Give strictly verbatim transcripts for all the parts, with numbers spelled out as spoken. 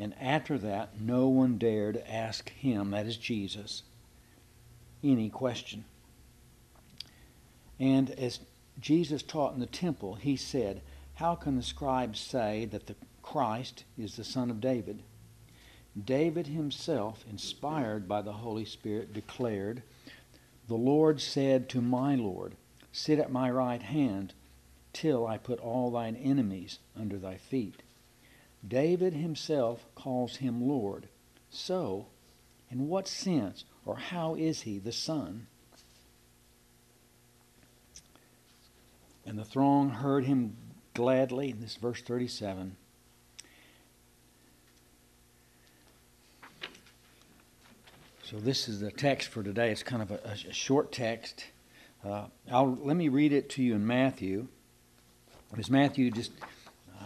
And after that, no one dared ask him, that is Jesus, any question. And as Jesus taught in the temple, he said, how can the scribes say that the Christ is the son of David? David himself, inspired by the Holy Spirit, declared, the Lord said to my Lord, sit at my right hand till I put all thine enemies under thy feet. David himself calls him Lord. So, in what sense or how is he the Son? And the throng heard him gladly. This is verse thirty-seven. So this is the text for today. It's kind of a, a short text. Uh, I'll, let me read it to you in Matthew. Because Matthew just uh,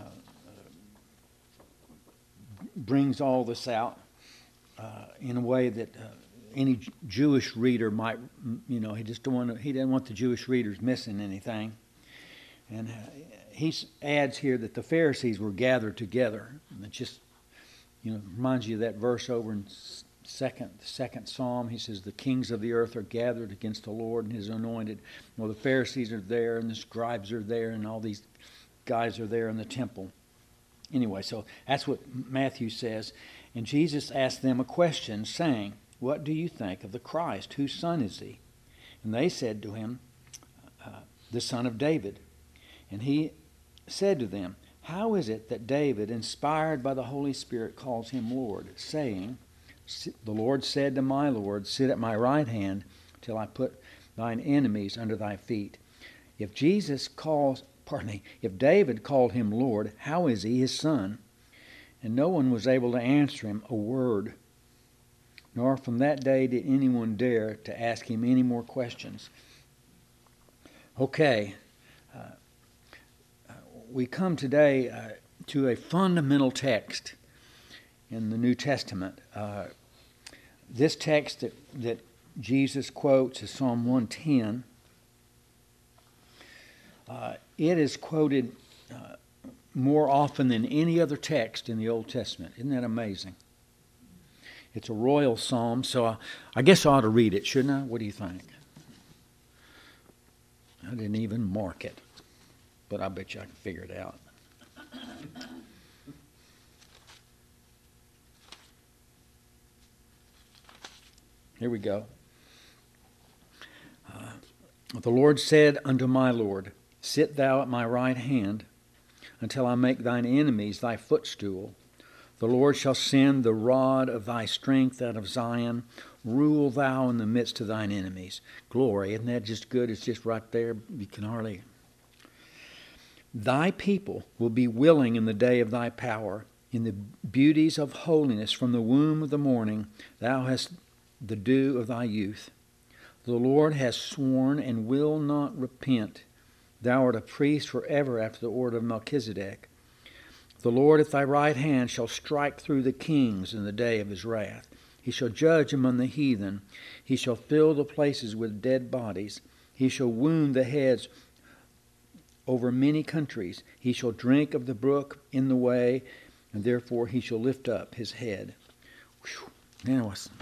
brings all this out uh, in a way that uh, any Jewish reader might, you know, he just don't want to, he didn't want the Jewish readers missing anything. And uh, he adds here that the Pharisees were gathered together. And it just, you know, reminds you of that verse over in second, the second Psalm. He says, the kings of the earth are gathered against the Lord and his anointed. Well, the Pharisees are there and the scribes are there and all these guys are there in the temple. Anyway, so that's what Matthew says. And Jesus asked them a question, saying, what do you think of the Christ? Whose son is he? And they said to him, uh, the son of David. And he said to them, how is it that David, inspired by the Holy Spirit, calls him Lord, saying, the Lord said to my Lord, sit at my right hand till I put thine enemies under thy feet. If Jesus calls, pardon me, if David called him Lord, how is he his son? And no one was able to answer him a word. Nor from that day did anyone dare to ask him any more questions. Okay. Uh, we come today uh, to a fundamental text in the New Testament. Uh, this text that, that Jesus quotes is Psalm one ten. Uh, it is quoted uh, more often than any other text in the Old Testament. Isn't that amazing? It's a royal psalm, so I, I guess I ought to read it, shouldn't I? What do you think? I didn't even mark it, but I bet you I can figure it out. Here we go. Uh, the Lord said unto my Lord, sit thou at my right hand until I make thine enemies thy footstool. The Lord shall send the rod of thy strength out of Zion. Rule thou in the midst of thine enemies. Glory, isn't that just good? It's just right there. You can hardly... Thy people will be willing in the day of thy power. In the beauties of holiness from the womb of the morning, thou hast the dew of thy youth. The Lord has sworn and will not repent. Thou art a priest forever after the order of Melchizedek. The Lord at thy right hand shall strike through the kings in the day of his wrath. He shall judge among the heathen. He shall fill the places with dead bodies. He shall wound the heads over many countries. He shall drink of the brook in the way, and therefore he shall lift up his head. Whew. Man, was,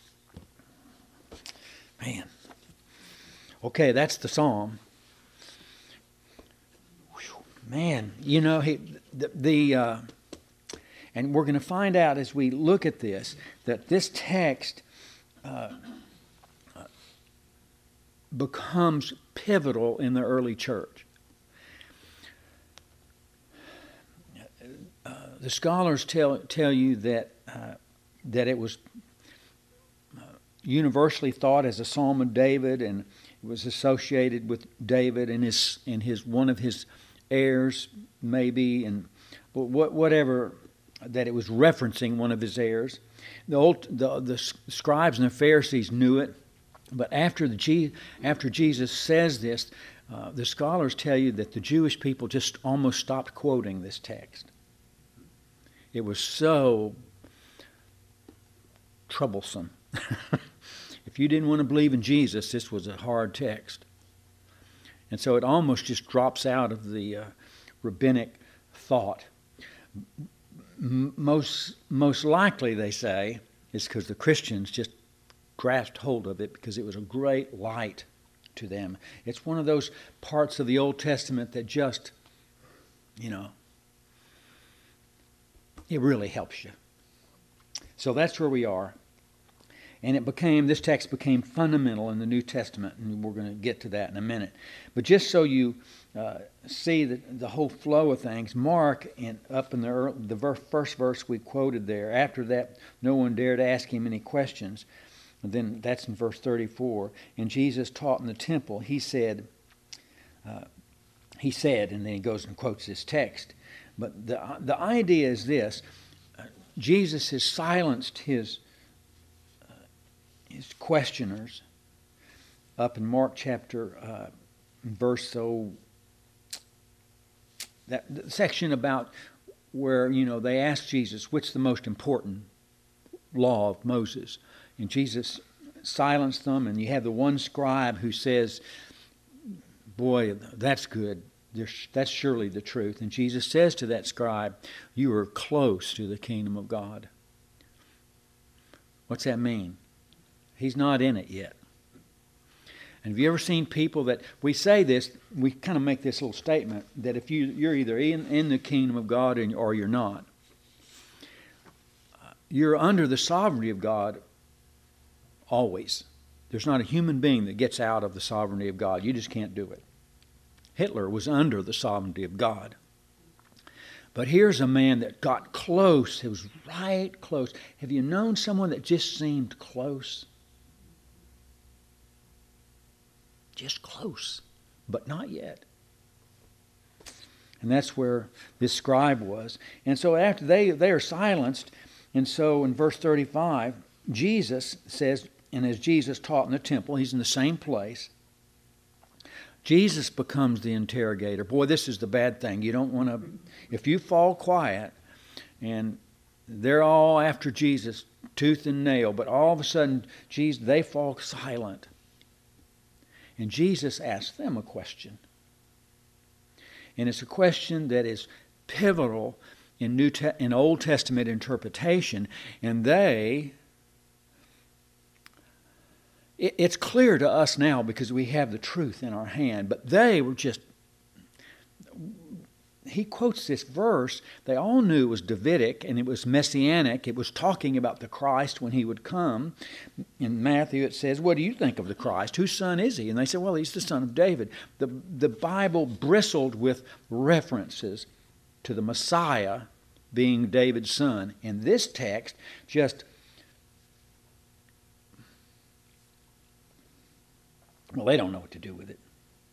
man. Okay, that's the psalm. Whew. Man, you know, he, the, the uh, and we're going to find out as we look at this that this text uh, becomes pivotal in the early church. Uh, the scholars tell tell you that uh, that it was uh, universally thought as a Psalm of David, and it was associated with David and his and his one of his heirs, maybe, and what whatever that it was referencing one of his heirs. The old the the scribes and the Pharisees knew it, but after the after Jesus says this, uh, the scholars tell you that the Jewish people just almost stopped quoting this text. It was so troublesome. If you didn't want to believe in Jesus, this was a hard text. And so it almost just drops out of the uh, rabbinic thought. m- most most likely, they say, is because the Christians just grasped hold of it because it was a great light to them. It's one of those parts of the Old Testament that just, you know, it really helps you. So that's where we are. And it became, this text became fundamental in the New Testament, and we're going to get to that in a minute. But just so you uh, see the, the whole flow of things, Mark, in, up in the, early, the verse, first verse we quoted there, after that, no one dared ask him any questions. And then that's in verse thirty-four. And Jesus taught in the temple. He said, uh, he said, and then he goes and quotes this text. But the the idea is this: uh, Jesus has silenced his uh, his questioners. Up in Mark chapter uh, verse so that section about where you know they asked Jesus, "What's the most important law of Moses?" And Jesus silenced them, and you have the one scribe who says, "Boy, that's good. That's surely the truth." And Jesus says to that scribe, "You are close to the kingdom of God." What's that mean? He's not in it yet. And have you ever seen people that, we say this, we kind of make this little statement, that if you, you're either in, in the kingdom of God or you're not. You're under the sovereignty of God always. There's not a human being that gets out of the sovereignty of God. You just can't do it. Hitler was under the sovereignty of God. But here's a man that got close. It was right close. Have you known someone that just seemed close? Just close, but not yet. And that's where this scribe was. And so after they, they are silenced, and so in verse thirty-five, Jesus says, and as Jesus taught in the temple, he's in the same place. Jesus becomes the interrogator. Boy, this is the bad thing. You don't want to, if you fall quiet, and they're all after Jesus, tooth and nail, but all of a sudden, Jesus, they fall silent. And Jesus asks them a question. And it's a question that is pivotal in New Te- in Old Testament interpretation, and they, it, it's clear to us now because we have the truth in our hand, but they were just, he quotes this verse, they all knew it was Davidic and it was messianic, it was talking about the Christ when he would come. In Matthew it says, "What do you think of the Christ? Whose son is he?" And they said, "Well, he's the son of David." The, the Bible bristled with references to the Messiah being David's son. And this text just, well, they don't know what to do with it.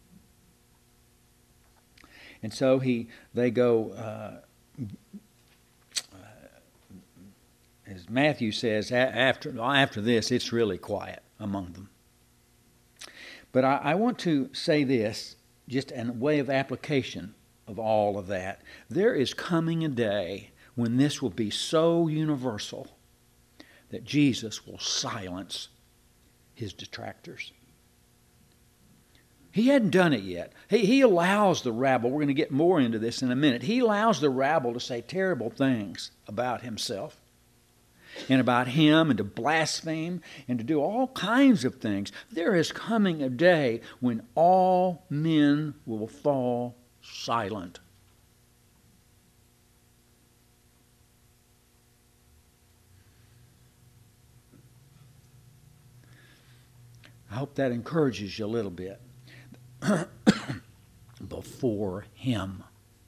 And so he, they go, uh, as Matthew says, after after this, it's really quiet among them. But I, I want to say this, just in a way of application of all of that. There is coming a day when this will be so universal that Jesus will silence his detractors. He hadn't done it yet. He, he allows the rabble, we're going to get more into this in a minute, he allows the rabble to say terrible things about himself and about him and to blaspheme and to do all kinds of things. There is coming a day when all men will fall silent. I hope that encourages you a little bit. Before him.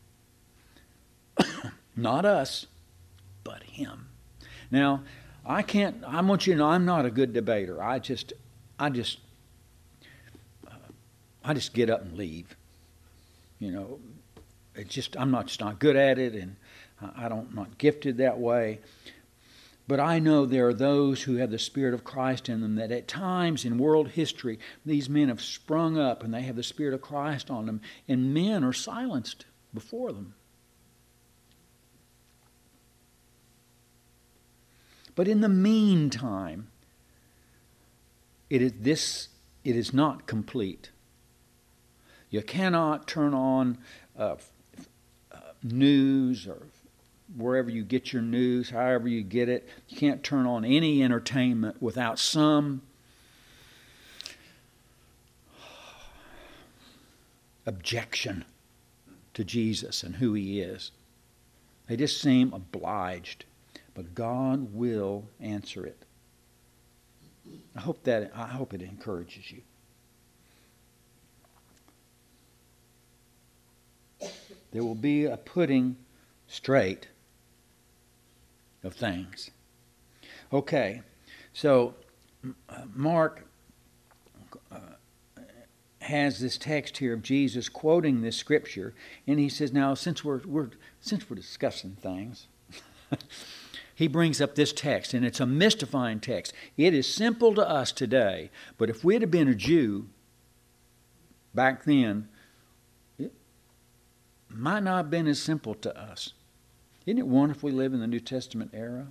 Not us, but him. Now, I can't, I want you to know I'm not a good debater. I just, I just, uh, I just get up and leave. You know, it just, I'm not just not good at it, and I don't, I'm not gifted that way. But I know there are those who have the Spirit of Christ in them, that at times in world history, these men have sprung up and they have the Spirit of Christ on them, and men are silenced before them. But in the meantime, it is this, it is not complete. You cannot turn on uh, uh, news or wherever you get your news, however you get it. You can't turn on any entertainment without some objection to Jesus and who he is. They just seem obliged. But God will answer it. I hope that I hope it encourages you. There will be a putting straight of things. Okay, so uh, Mark uh, has this text here of Jesus quoting this scripture, and he says, "Now, since we're, we're since we're discussing things." He brings up this text, and it's a mystifying text. It is simple to us today, but if we had been a Jew back then, it might not have been as simple to us. Isn't it wonderful we live in the New Testament era?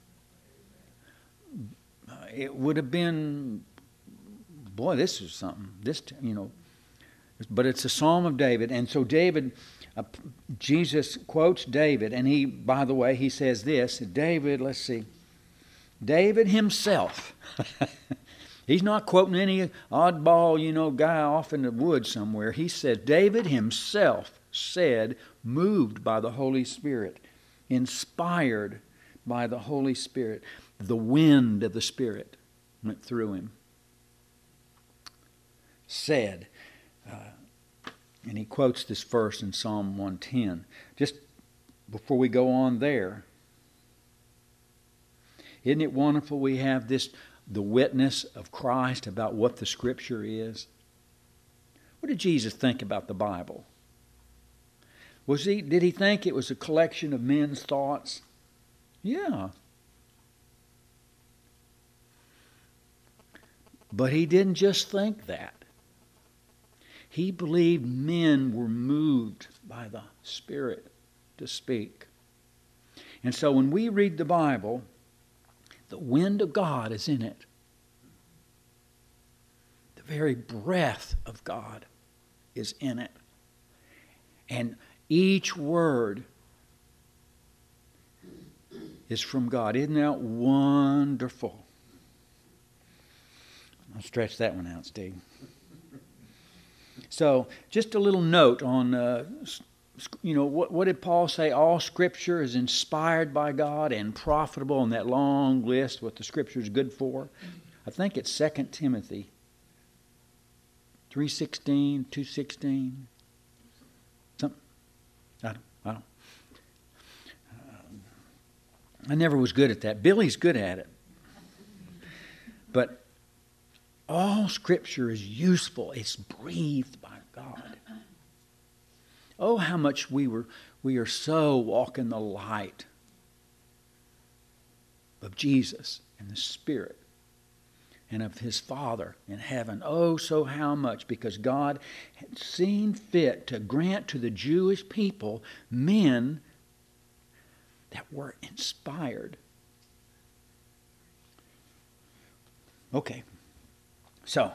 It would have been, boy, this is something. This, you know, but it's a Psalm of David, and so David. Uh, Jesus quotes David, and he, by the way, he says this, David, let's see, David himself, he's not quoting any oddball, you know, guy off in the woods somewhere. He said, David himself said, moved by the Holy Spirit, inspired by the Holy Spirit, the wind of the Spirit went through him, said, uh, and he quotes this verse in Psalm one ten. Just before we go on there, isn't it wonderful we have this, the witness of Christ about what the Scripture is? What did Jesus think about the Bible? Was he, did he think it was a collection of men's thoughts? Yeah. But he didn't just think that. He believed men were moved by the Spirit to speak. And so when we read the Bible, the wind of God is in it. The very breath of God is in it. And each word is from God. Isn't that wonderful? I'll stretch that one out, Steve. So, just a little note on, uh, you know, what, what did Paul say? All Scripture is inspired by God and profitable on that long list, what the Scripture is good for. I think it's Second Timothy three sixteen, two sixteen. Something. I don't, I don't. I never was good at that. Billy's good at it. But all Scripture is useful. It's breathed by God. Oh, how much we were we are so walking the light of Jesus and the Spirit and of His Father in heaven. Oh, so how much, because God had seen fit to grant to the Jewish people men that were inspired. Okay. So,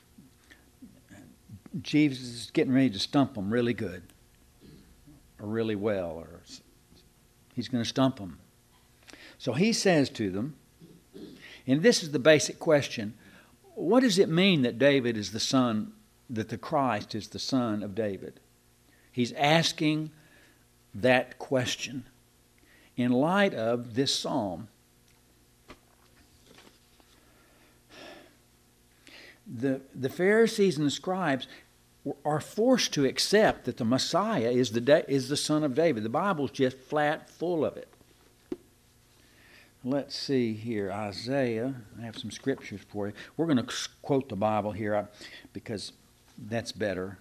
Jesus is getting ready to stump them really good, or really well, or he's going to stump them. So he says to them, and this is the basic question, what does it mean that David is the son, that the Christ is the son of David? He's asking that question in light of this psalm. The, the Pharisees and the scribes are forced to accept that the Messiah is the, is the son of David. The Bible's just flat full of it. Let's see here. Isaiah. I have some scriptures for you. We're going to quote the Bible here because that's better.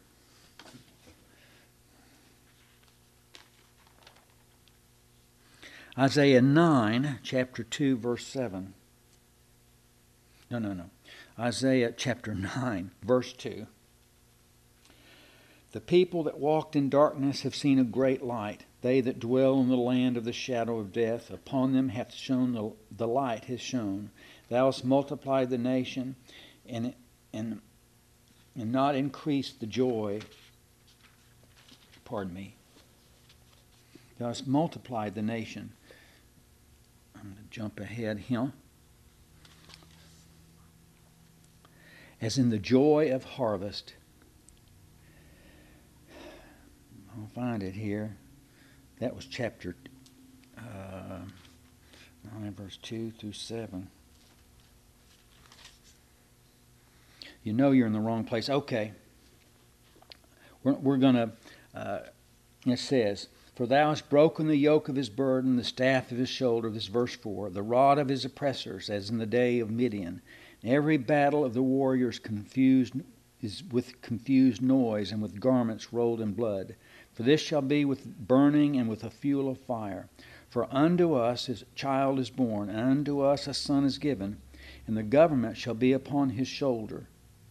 Isaiah nine, chapter two, verse seven. No, no, no. Isaiah chapter nine, verse two. The people that walked in darkness have seen a great light. They that dwell in the land of the shadow of death, upon them hath shone the, the light has shone. Thou hast multiplied the nation, and, and, and not increased the joy, pardon me, Thus multiplied the nation. I'm going to jump ahead here. As in the joy of harvest. I'll find it here. That was chapter uh, nine, verse two through seven. You know you're in the wrong place. Okay. We're, we're going to, uh, it says, for thou hast broken the yoke of his burden, the staff of his shoulder, this is verse four, the rod of his oppressors, as in the day of Midian. Every battle of the warriors confused is with confused noise and with garments rolled in blood. For this shall be with burning and with a fuel of fire. For unto us a child is born, and unto us a son is given, and the government shall be upon his shoulder.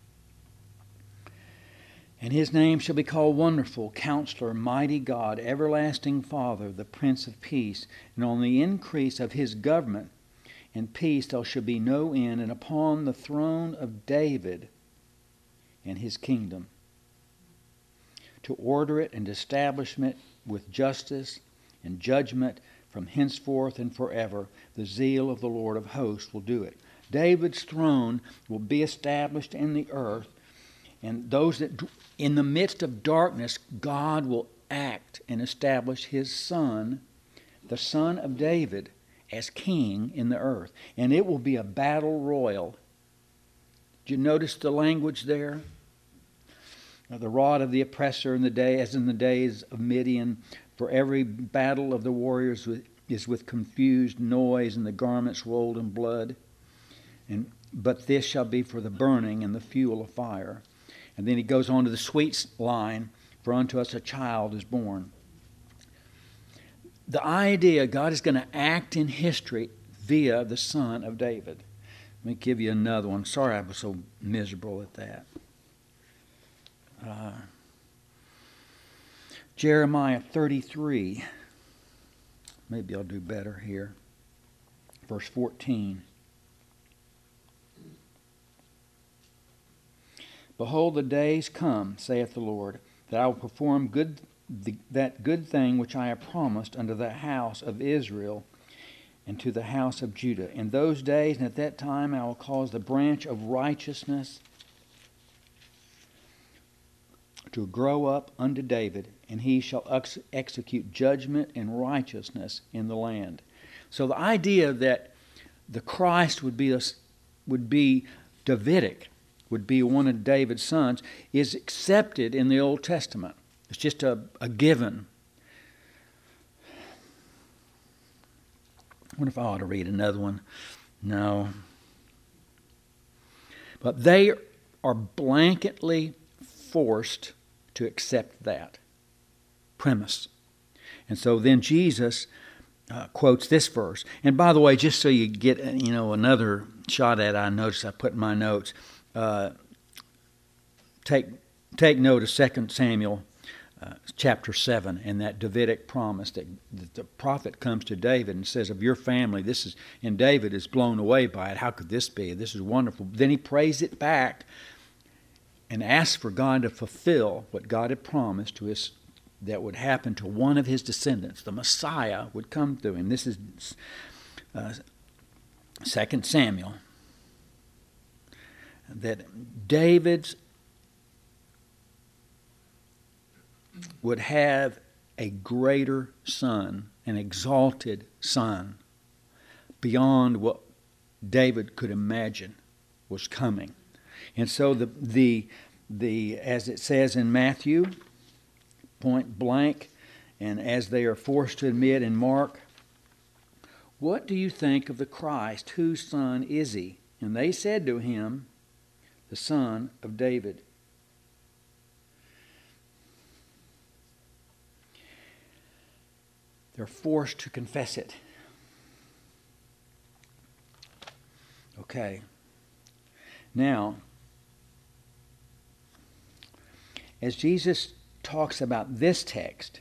And his name shall be called Wonderful, Counselor, Mighty God, Everlasting Father, the Prince of Peace. And on the increase of his government and peace there shall be no end, and upon the throne of David and his kingdom, to order it and establish it with justice and judgment from henceforth and forever. The zeal of the Lord of hosts will do it. David's throne will be established in the earth, and those that, in the midst of darkness, God will act and establish his son, the son of David, as king in the earth. And it will be a battle royal. Did you notice the language there? The rod of the oppressor in the day, as in the days of Midian. For every battle of the warriors is with confused noise, and the garments rolled in blood. And but this shall be for the burning and the fuel of fire. And then he goes on to the sweet line, for unto us a child is born. The idea God is going to act in history via the son of David. Let me give you another one. Sorry I was so miserable at that. Uh, Jeremiah thirty-three. Maybe I'll do better here. Verse fourteen. Behold, the days come, saith the Lord, that I will perform good the, that good thing which I have promised unto the house of Israel and to the house of Judah. In those days and at that time I will cause the branch of righteousness to grow up unto David, and he shall ex- execute judgment and righteousness in the land. So the idea that the Christ would be a, would be Davidic, would be one of David's sons, is accepted in the Old Testament. It's just a, a given. I wonder if I ought to read another one. No. But they are blanketly forced to accept that premise. And so then Jesus uh, quotes this verse. And by the way, just so you get you know another shot at it, I noticed I put in my notes, uh, take take note of Second Samuel uh, chapter seven and that Davidic promise that, that the prophet comes to David and says, of your family, this is, and David is blown away by it. How could this be? This is wonderful. Then he prays it back and asks for God to fulfill what God had promised to his, that would happen to one of his descendants. The Messiah would come through him. This is uh, Second Samuel. That David's would have a greater son, an exalted son, beyond what David could imagine was coming. And so the the the as it says in Matthew, point blank, and as they are forced to admit in Mark, what do you think of the Christ? Whose son is he? And they said to him, the son of David. They're forced to confess it. Okay. Now, as Jesus talks about this text,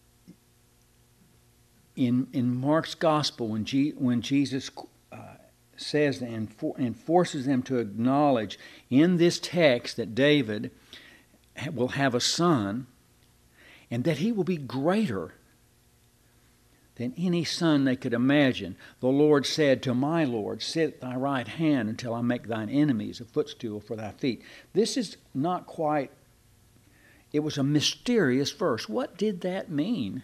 in in Mark's gospel, when G, when Jesus uh, says and, for, and forces them to acknowledge in this text that David will have a son and that he will be greater than any son they could imagine. The Lord said to my Lord, sit at thy right hand until I make thine enemies a footstool for thy feet. This is not quite, it was a mysterious verse. What did that mean?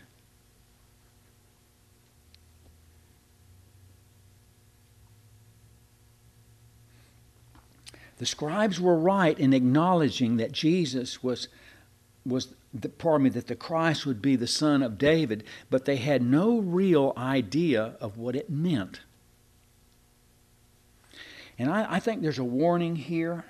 The scribes were right in acknowledging that Jesus was, was the, pardon me, that the Christ would be the son of David, but they had no real idea of what it meant. And I, I think there's a warning here,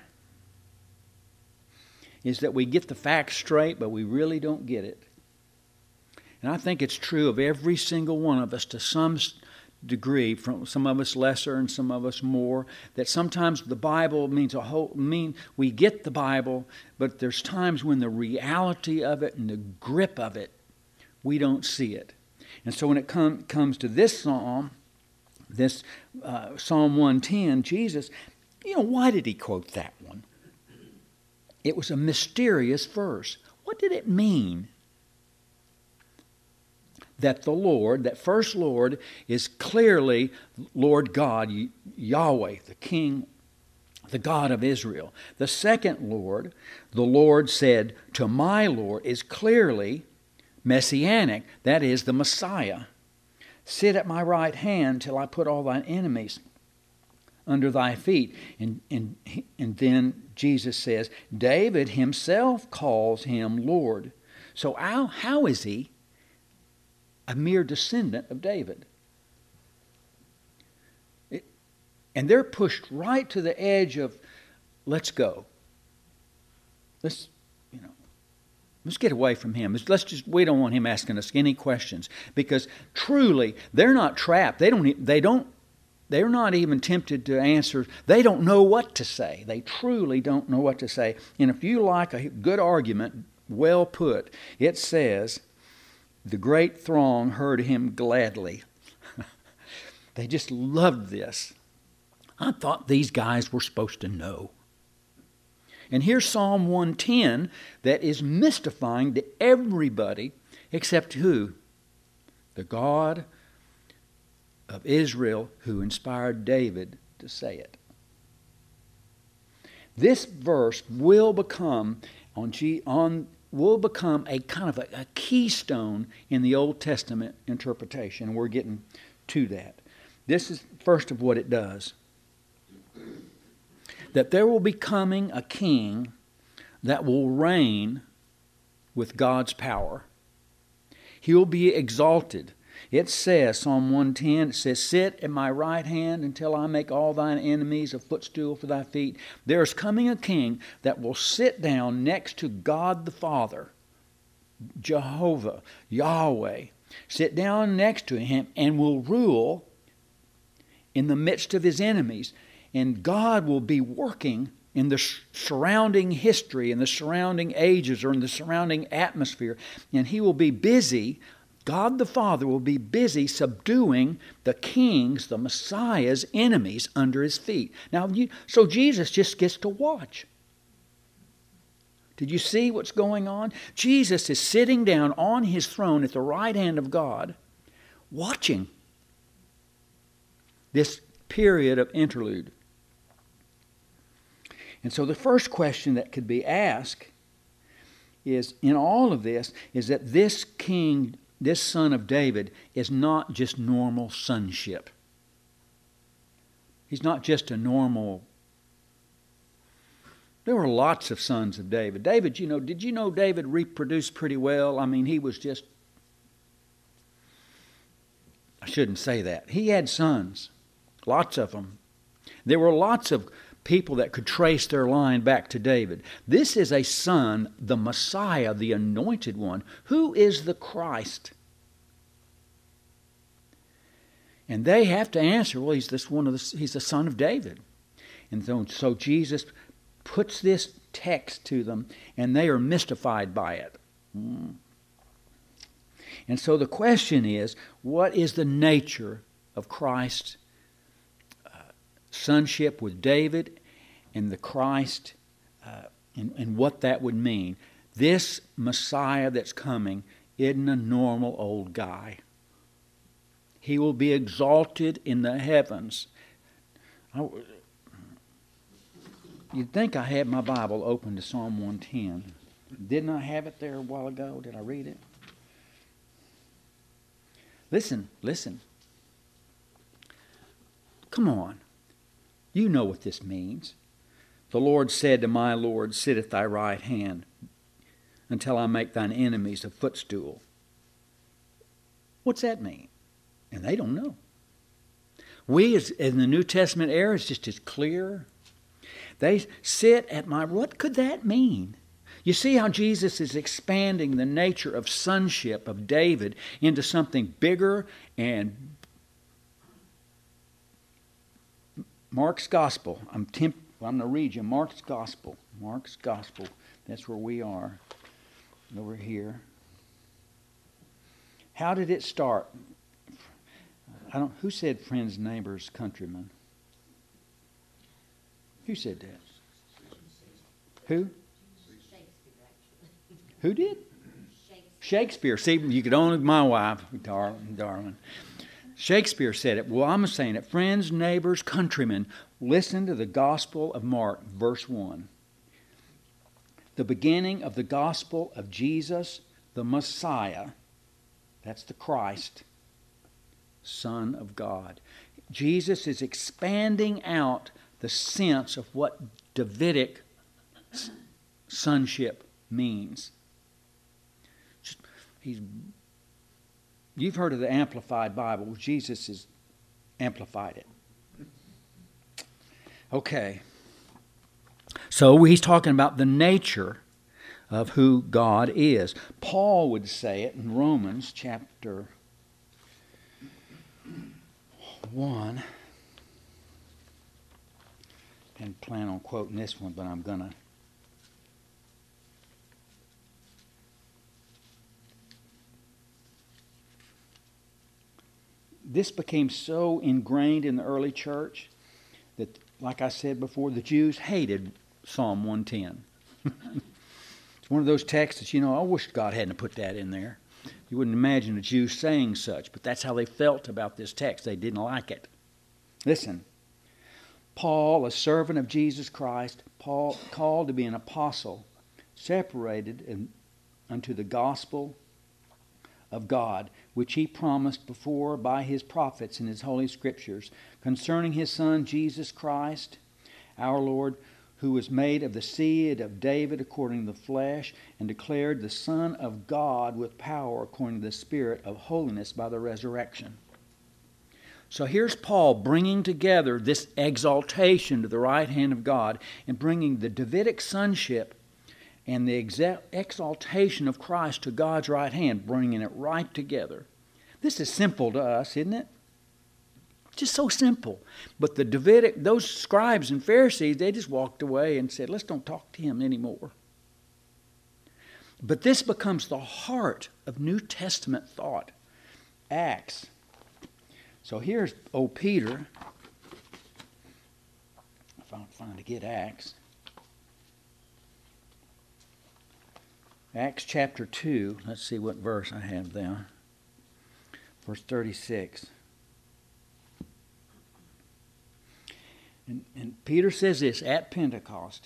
is that we get the facts straight, but we really don't get it. And I think it's true of every single one of us to some degree, from some of us lesser and some of us more, that sometimes the Bible means a whole mean we get the Bible, but there's times when the reality of it and the grip of it, we don't see it. And so when it com- comes to this psalm, this uh, Psalm one ten, Jesus, you know, why did he quote that one? It was a mysterious verse. What did it mean? That the Lord, that first Lord, is clearly Lord God, Yahweh, the King, the God of Israel. The second Lord, the Lord said to my Lord, is clearly messianic, that is the Messiah. Sit at my right hand till I put all thine enemies under thy feet. And, and, and then Jesus says, David himself calls him Lord. So how, how is he a mere descendant of David? It, and they're pushed right to the edge of, let's go. Let's, you know, let's get away from him. Let's just, we don't want him asking us any questions, because truly they're not trapped. They don't, they don't, they're not even tempted to answer. They don't know what to say. They truly don't know what to say. And if you like a good argument, well put, it says, the great throng heard him gladly. They just loved this. I thought these guys were supposed to know. And here's Psalm one ten that is mystifying to everybody except who? The God of Israel who inspired David to say it. This verse will become on G, on will become a kind of a, a keystone in the Old Testament interpretation. We're getting to that. This is first of what it does. That there will be coming a king that will reign with God's power. He will be exalted. It says, Psalm one ten, it says, sit at my right hand until I make all thine enemies a footstool for thy feet. There is coming a king that will sit down next to God the Father, Jehovah, Yahweh. Sit down next to him and will rule in the midst of his enemies. And God will be working in the surrounding history, in the surrounding ages, or in the surrounding atmosphere. And he will be busy, God the Father will be busy subduing the king's, the Messiah's enemies under his feet. Now, you, so Jesus just gets to watch. Did you see what's going on? Jesus is sitting down on his throne at the right hand of God, watching this period of interlude. And so the first question that could be asked is, in all of this, is that this king, this son of David, is not just normal sonship. He's not just a normal... There were lots of sons of David. David, you know, did you know David reproduced pretty well? I mean, he was just... I shouldn't say that. He had sons. Lots of them. There were lots of people that could trace their line back to David. This is a son, the Messiah, the anointed one. Who is the Christ? And they have to answer, well, he's this one of the, he's the son of David. And so, so Jesus puts this text to them, and they are mystified by it. Mm. And so the question is, what is the nature of Christ's uh, sonship with David and the Christ uh, and, and what that would mean. This Messiah that's coming isn't a normal old guy. He will be exalted in the heavens. I, you'd think I had my Bible open to Psalm one ten. Didn't I have it there a while ago? Did I read it? Listen, listen. Come on. You know what this means. The Lord said to my Lord, sit at thy right hand until I make thine enemies a footstool. What's that mean? And they don't know. We, as in the New Testament era, is just as clear. They sit at my... What could that mean? You see how Jesus is expanding the nature of sonship of David into something bigger. And Mark's Gospel. I'm, temp- I'm going to read you Mark's Gospel. Mark's Gospel. That's where we are. Over here. How did it start? I don't. Who said friends, neighbors, countrymen? Who said that? Who? Who did? Shakespeare. See, you could only my wife, Darwin. Darwin. Shakespeare said it. Well, I'm saying it. Friends, neighbors, countrymen, listen to the Gospel of Mark, verse one. The beginning of the gospel of Jesus, the Messiah, that's the Christ, Son of God. Jesus is expanding out the sense of what Davidic sonship means. He's, you've heard of the Amplified Bible. Jesus has amplified it. Okay. So he's talking about the nature of who God is. Paul would say it in Romans chapter one. And plan on quoting this one, but I'm going to. This became so ingrained in the early church that, like I said before, the Jews hated Psalm one ten. It's one of those texts that, you know, I wish God hadn't put that in there. You wouldn't imagine a Jew saying such, but that's how they felt about this text. They didn't like it. Listen, Paul, a servant of Jesus Christ, Paul called to be an apostle, separated in, unto the gospel of God, which he promised before by his prophets in his holy scriptures, concerning his Son Jesus Christ, our Lord, who was made of the seed of David according to the flesh, and declared the Son of God with power according to the Spirit of holiness by the resurrection. So here's Paul bringing together this exaltation to the right hand of God and bringing the Davidic sonship and the exa- exaltation of Christ to God's right hand, bringing it right together. This is simple to us, isn't it? Just so simple. But the Davidic, those scribes and Pharisees, they just walked away and said, let's don't talk to him anymore. But this becomes the heart of New Testament thought. Acts. So here's old Peter. If I don't find to get Acts. Acts chapter two. Let's see what verse I have there. Verse thirty-six. And, and Peter says this at Pentecost.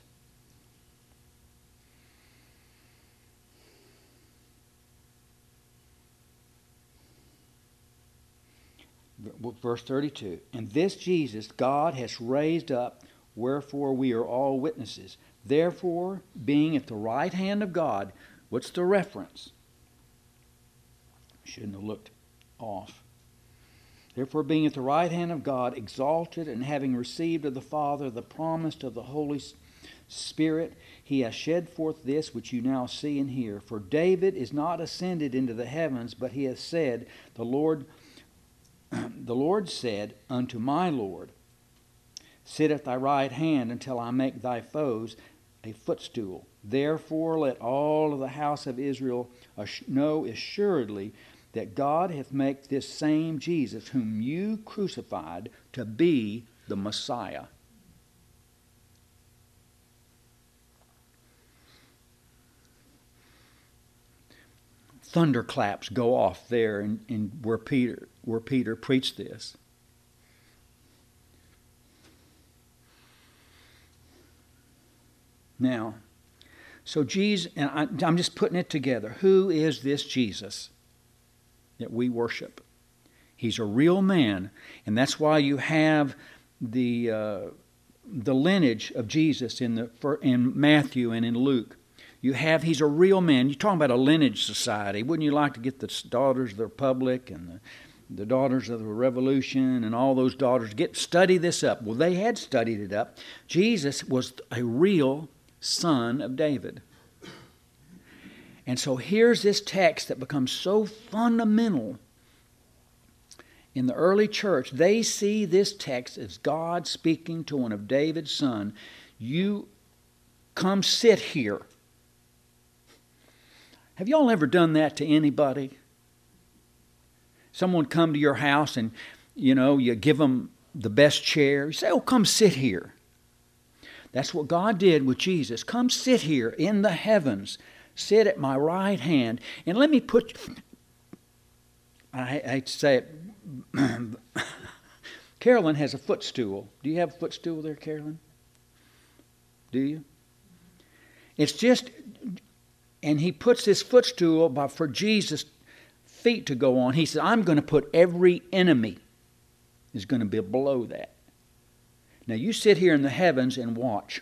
Verse thirty-two. And this Jesus God has raised up, wherefore we are all witnesses. Therefore, being at the right hand of God, what's the reference? Shouldn't have looked off. Therefore, being at the right hand of God, exalted, and having received of the Father the promise of the Holy Spirit, he has shed forth this which you now see and hear. For David is not ascended into the heavens, but he has said, the Lord, the Lord said unto my Lord, sit at thy right hand until I make thy foes a footstool. Therefore, let all of the house of Israel know assuredly that God hath made this same Jesus, whom you crucified, to be the Messiah. Thunderclaps go off there in, in where Peter where Peter preached this. Now, so Jesus, and I, I'm just putting it together. Who is this Jesus that we worship? He's a real man, and that's why you have the uh, the lineage of Jesus in the in Matthew and in Luke. You have he's a real man. You're talking about a lineage society. Wouldn't you like to get the daughters of the Republic and the, the daughters of the Revolution and all those daughters get study this up? Well, they had studied it up. Jesus was a real son of David. And so here's this text that becomes so fundamental in the early church. They see this text as God speaking to one of David's sons. You come sit here. Have y'all ever done that to anybody? Someone come to your house and, you know, you give them the best chair. You say, oh, come sit here. That's what God did with Jesus. Come sit here in the heavens. Sit at my right hand. And let me put, I hate to say it, Carolyn has a footstool. Do you have a footstool there, Carolyn? Do you? It's just, and he puts this footstool by, for Jesus' feet to go on. He said, I'm going to put every enemy is going to be below that. Now you sit here in the heavens and watch.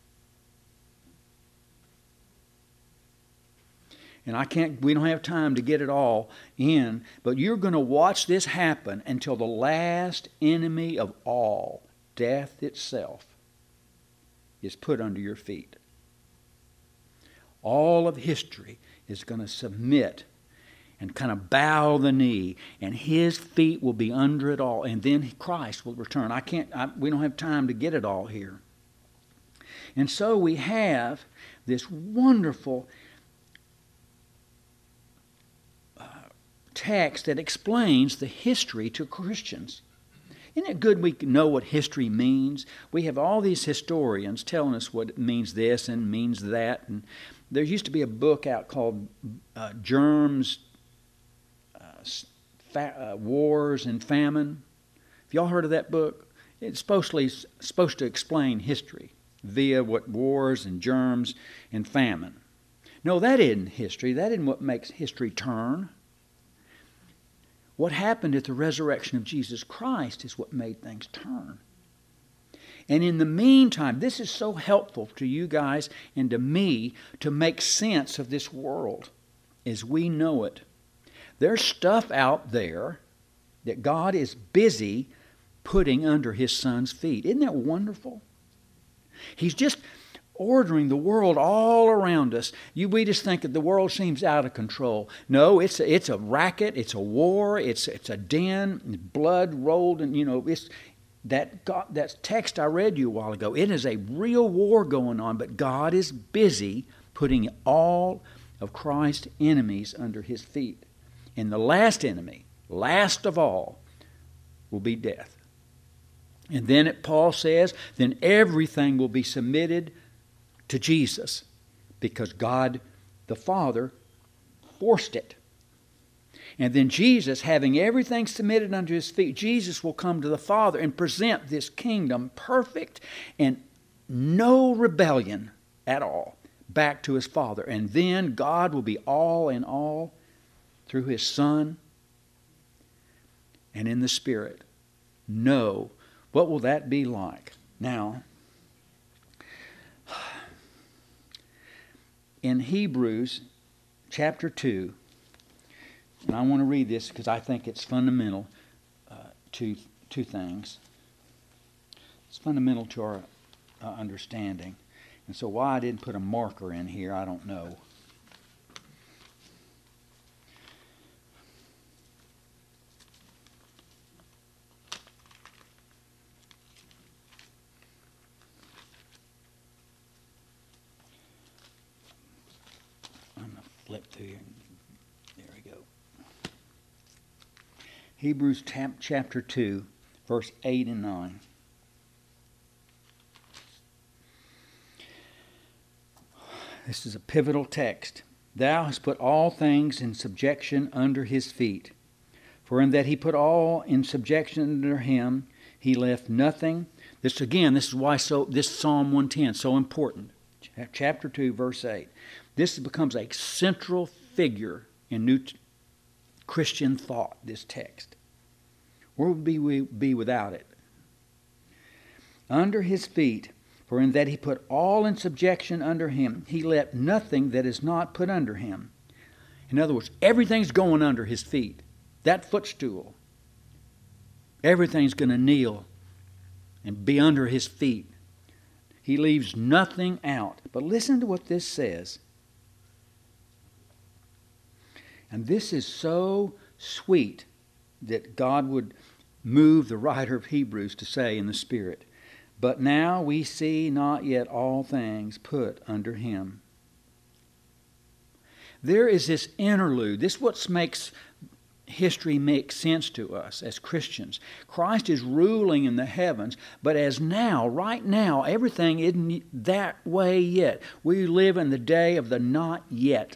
And I can't, we don't have time to get it all in, but you're going to watch this happen until the last enemy of all, death itself, is put under your feet. All of history is going to submit and kind of bow the knee, and his feet will be under it all, and then Christ will return. I can't, I, we don't have time to get it all here. And so we have this wonderful uh, text that explains the history to Christians. Isn't it good we know what history means? We have all these historians telling us what it means this and means that. And there used to be a book out called uh, Germs, uh, Fa- uh, Wars and Famine. Have y'all heard of that book? It's supposedly supposed to explain history via what wars and germs and famine. No, that isn't history. That isn't what makes history turn. What happened at the resurrection of Jesus Christ is what made things turn. And in the meantime, this is so helpful to you guys and to me to make sense of this world as we know it. There's stuff out there that God is busy putting under his Son's feet. Isn't that wonderful? He's just ordering the world all around us. You, we just think that the world seems out of control. No, it's a, it's a racket. It's a war. It's it's a den. Blood rolled, and you know it's that God, that text I read you a while ago. It is a real war going on, but God is busy putting all of Christ's enemies under his feet, and the last enemy, last of all, will be death. And then it, Paul says, then everything will be submitted to Jesus, because God the Father forced it. And then Jesus, having everything submitted unto his feet, Jesus will come to the Father and present this kingdom perfect and no rebellion at all back to his Father. And then God will be all in all through his Son and in the Spirit. No. What will that be like? Now, in Hebrews chapter two, and I want to read this because I think it's fundamental uh, to two things. It's fundamental to our uh, understanding. And so why I didn't put a marker in here, I don't know. Flip through here. There we go. Hebrews chapter two, verse eight and nine. This is a pivotal text. Thou hast put all things in subjection under his feet. For in that he put all in subjection under him, he left nothing. This again, this is why so this Psalm one ten so important. Chapter two, verse eight. This becomes a central figure in New Christian thought, this text. Where would we be without it? Under his feet, for in that he put all in subjection under him, he left nothing that is not put under him. In other words, everything's going under his feet. That footstool, everything's going to kneel and be under his feet. He leaves nothing out. But listen to what this says. And this is so sweet that God would move the writer of Hebrews to say in the Spirit, but now we see not yet all things put under him. There is this interlude. This is what makes history make sense to us as Christians. Christ is ruling in the heavens, but as now, right now, everything isn't that way yet. We live in the day of the not yet.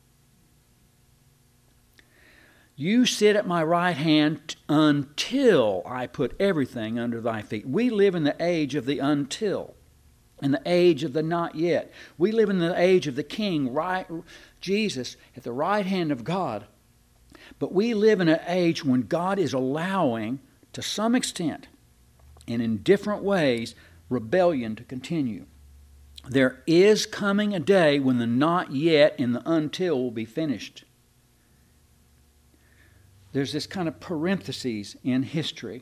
You sit at my right hand until I put everything under thy feet. We live in the age of the until, in the age of the not yet. We live in the age of the King, right, Jesus, at the right hand of God. But we live in an age when God is allowing, to some extent, and in different ways, rebellion to continue. There is coming a day when the not yet and the until will be finished. There's this kind of parentheses in history.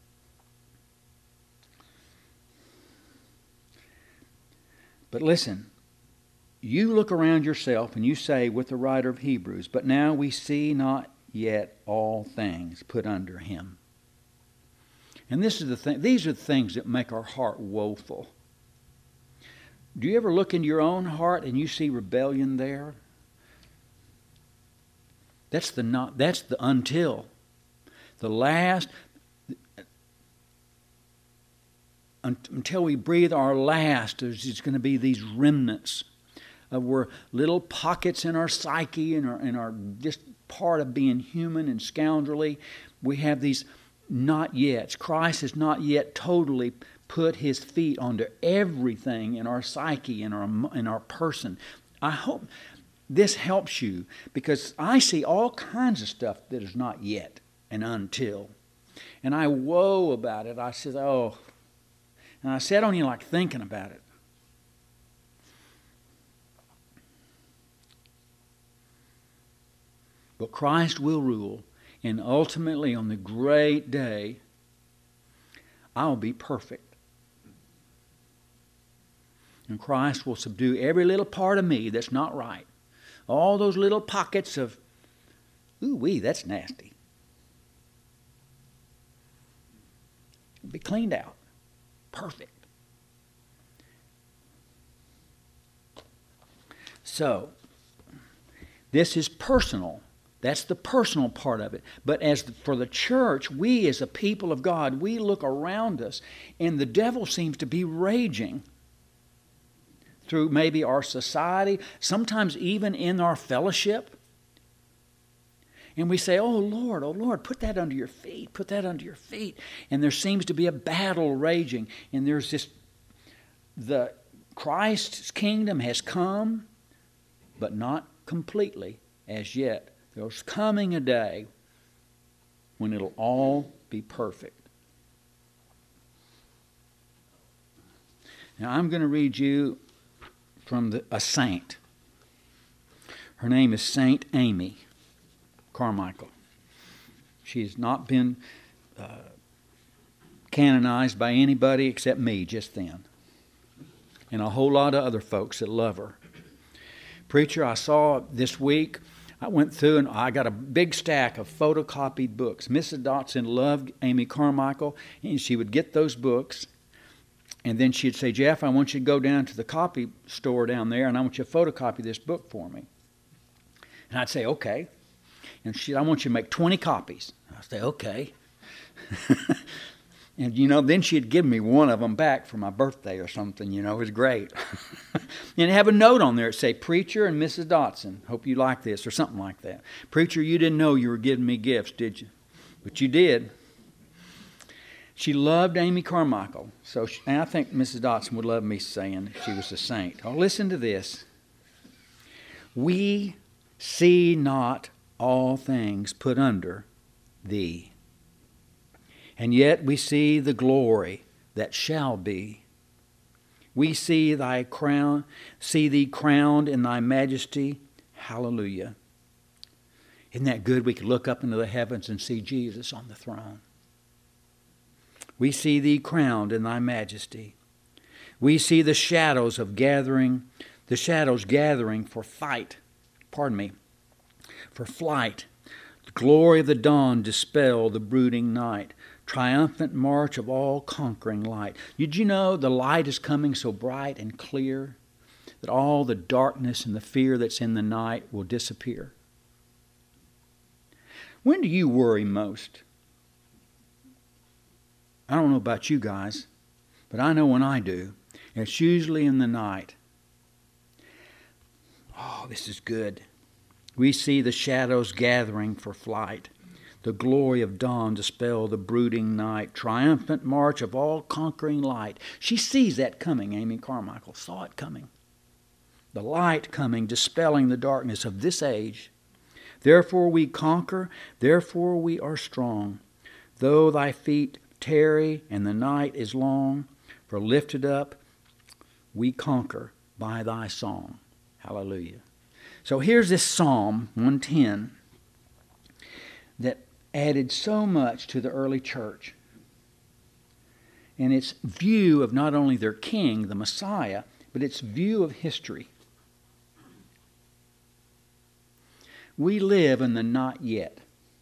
But listen, you look around yourself and you say with the writer of Hebrews, but now we see not yet all things put under him. And this is the thing, these are the things that make our heart woeful. Do you ever look into your own heart and you see rebellion there? That's the not. That's the until. The last, until we breathe our last, there's just going to be these remnants of where little pockets in our psyche and our, and our just part of being human and scoundrelly. We have these not yets. Christ has not yet totally put his feet onto everything in our psyche and our in our person. I hope this helps you, because I see all kinds of stuff that is not yet and until. And I woe about it. I said, oh. And I said, I don't even like thinking about it. But Christ will rule. And ultimately, on the great day, I'll be perfect. And Christ will subdue every little part of me that's not right. All those little pockets of, ooh-wee, that's nasty. Be cleaned out. Perfect. So, this is personal. That's the personal part of it. But as the, for the church, we as a people of God, we look around us, and the devil seems to be raging through maybe our society, sometimes even in our fellowship. And we say, oh Lord, oh Lord, put that under your feet, put that under your feet. And there seems to be a battle raging. And there's this, the Christ's kingdom has come, but not completely as yet. There's coming a day when it'll all be perfect. Now I'm going to read you from the, a saint. Her name is Saint Amy Carmichael. She's not been uh, canonized by anybody except me just then, and a whole lot of other folks that love her. Preacher, I saw this week, I went through and I got a big stack of photocopied books. Missus Dotson loved Amy Carmichael, and she would get those books. And then she'd say, Jeff, I want you to go down to the copy store down there, and I want you to photocopy this book for me. And I'd say, okay. And she'd, I want you to make twenty copies. I'd say, okay. And, you know, then she'd give me one of them back for my birthday or something, you know. It was great. And have a note on there. It say, Preacher and Missus Dotson, hope you like this, or something like that. Preacher, you didn't know you were giving me gifts, did you? But you did. She loved Amy Carmichael. So she, and I think Missus Dotson would love me saying she was a saint. Oh, listen to this. We see not all things put under thee. And yet we see the glory that shall be. We see thy crown, see thee crowned in thy majesty. Hallelujah. Isn't that good? We could look up into the heavens and see Jesus on the throne. We see thee crowned in thy majesty. We see the shadows of gathering, the shadows gathering for fight. Pardon me. For flight. The glory of the dawn dispel the brooding night. Triumphant march of all conquering light. Did you know the light is coming so bright and clear that all the darkness and the fear that's in the night will disappear? When do you worry most? I don't know about you guys, but I know when I do. It's usually in the night. Oh, this is good. We see the shadows gathering for flight. The glory of dawn dispel the brooding night. Triumphant march of all conquering light. She sees that coming, Amy Carmichael. Saw it coming. The light coming, dispelling the darkness of this age. Therefore we conquer, therefore we are strong. Though thy feet tarry and the night is long, for lifted up we conquer by thy song. Hallelujah. So here's this Psalm one ten that added so much to the early church in its view of not only their king, the Messiah, but its view of history. We live in the not yet.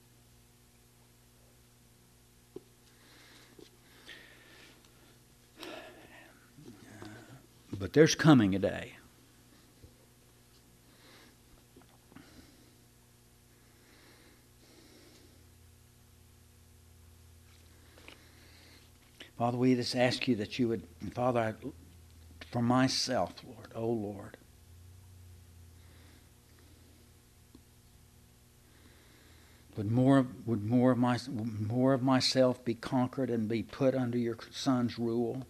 But there's coming a day. Father, we just ask you that you would, Father, I, for myself, Lord, oh Lord, would more, would more of my, more of myself be conquered and be put under your Son's rule?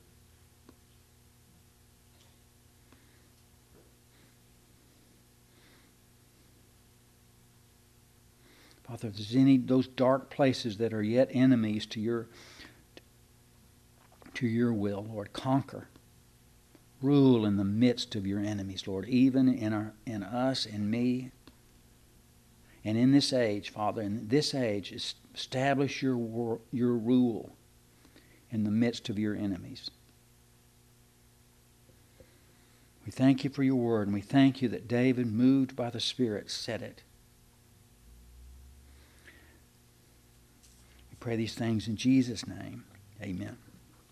Father, if there's any those dark places that are yet enemies to your to your will, Lord, conquer. Rule in the midst of your enemies, Lord, even in our in us and me. And in this age, Father, in this age, establish your your rule in the midst of your enemies. We thank you for your word, and we thank you that David, moved by the Spirit, said it. We pray these things in Jesus' name. Amen.